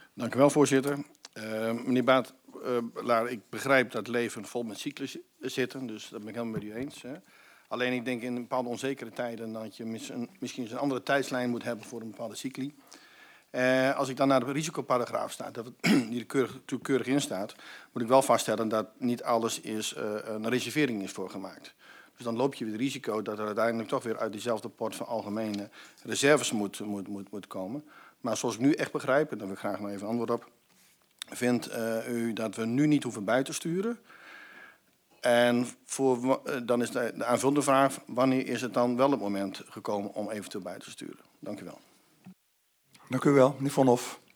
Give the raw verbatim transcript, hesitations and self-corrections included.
Dank u wel, voorzitter. Uh, meneer Baat, uh, Laar, ik begrijp dat leven vol met cyclussen zitten, dus dat ben ik helemaal met u eens. Hè. Alleen ik denk in bepaalde onzekere tijden dat je misschien een andere tijdslijn moet hebben voor een bepaalde cycli. Uh, als ik dan naar de risicoparagraaf sta, dat het, die er keurig, keurig in staat, moet ik wel vaststellen dat niet alles is, uh, een reservering is voor gemaakt. Dus dan loop je weer het risico dat er uiteindelijk toch weer uit diezelfde pot van algemene reserves moet, moet, moet, moet komen. Maar zoals ik nu echt begrijp, en daar wil ik graag nog even antwoord op, vindt uh, u dat we nu niet hoeven bij te sturen. En voor, uh, dan is de, de aanvullende vraag, wanneer is het dan wel het moment gekomen om eventueel bij te sturen? Dank u wel. Dank u wel, meneer Vonhoff.